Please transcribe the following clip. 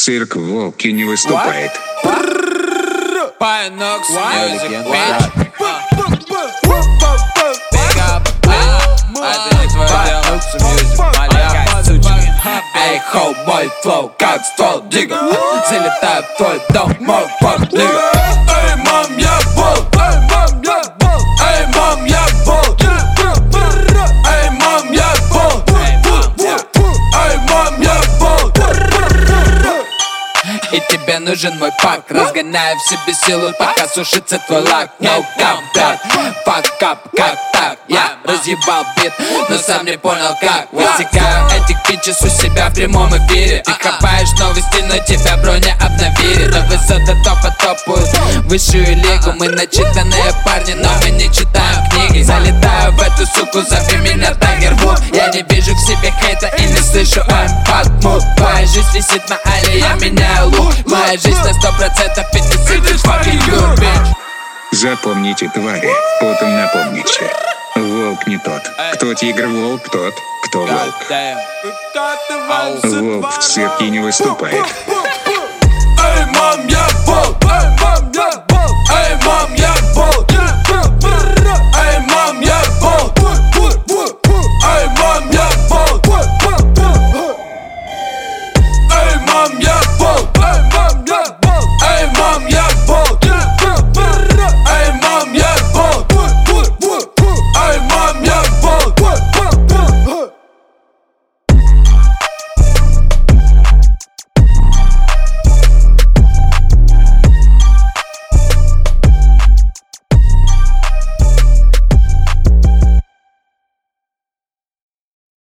цирк волки не выступает. Pionex Music, bitch. Big up, это не твое дело. Маленькая сучка. Эй, хоу, мой флоу, как ствол дига. Залетаю в твой дом, мой пап, дига. Эй, мам, я бол. Эй, мам, я бол. Эй, мам, я бол. Эй, мам, я бол. И тебе нужен мой пак. Разгоняю в себе силу, пока сушится твой лак. No combat, fuck up, как так? Я разъебал бит, но сам не понял как. Высекаю этих бичес у себя в прямом эфире. Ты копаешь новости, но тебя броня обновили. До высоты топа топают высшую лигу. Мы начитанные парни, но мы не читаем книги. Залетаю в эту суку, зови меня Тайгер Вуд. Я не вижу в себе хейта и не слышу эмпат мут. Твоя жизнь висит на алле, я меняю лук. Моя жизнь на 100% it is fucking good, bitch. Запомните, твари, потом напомните. Волк не тот, кто тигр, волк тот, кто волк. Волк в цирке не выступает.